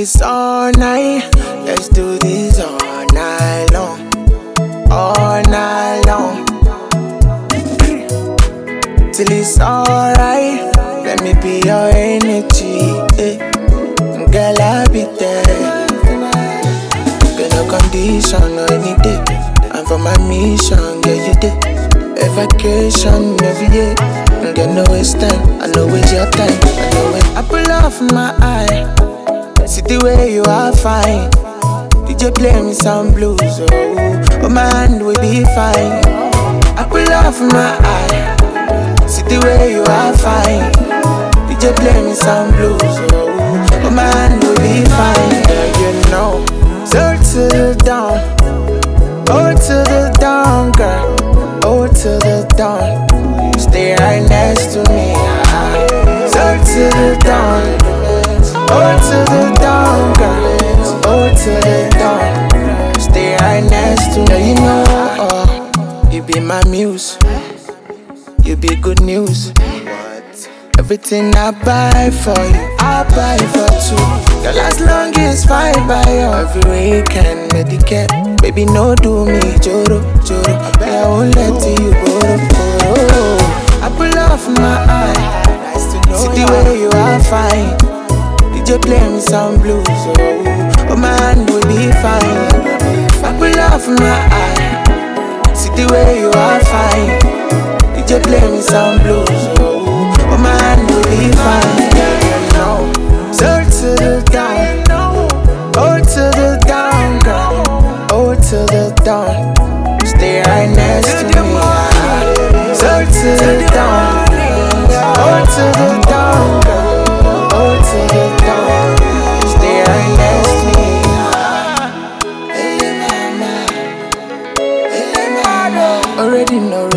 it's all night. Let's do this all night long. All night long. Till it's alright. Let me be your energy. Girl, I'll be there. Get no condition or any day. And for my mission, yeah, you did. A vacation every year. Get no waste time. I know it's your time. I know it. I pull off my eye. See the way you are fine. DJ play me some blues. Oh, my hand will be fine. I pull off my eye. See the way you are fine. DJ play me some blues. Oh, my hand will be fine. Yeah, you know. So to the dawn. Oh, to the dawn, girl. Oh, to the dawn. Stay right next to me. So to the dawn. Oh, to the dawn, girl. Oh, to the dawn. Stay right next to me. Yeah, you know, you be my muse. You be good news. Everything I buy for you, I buy for two. Girl, as long as fine by you. Every weekend, Medicare. Baby, no do me, Joro, Joro. I won't let you go. I pull off my eye. See the way you are fine. DJ play me some blues. Oh, my hand will be fine. I pull off my eye. See the way you are fine. DJ play me some blues. Oh, my hand will be fine. Yeah, you know. So to the dawn. Oh, to the dawn, girl. Oh, to the dawn. Stay right next to me. So to the dawn. Oh, to the dawn, girl. Oh, to the dawn. Stay right next to me. Already know.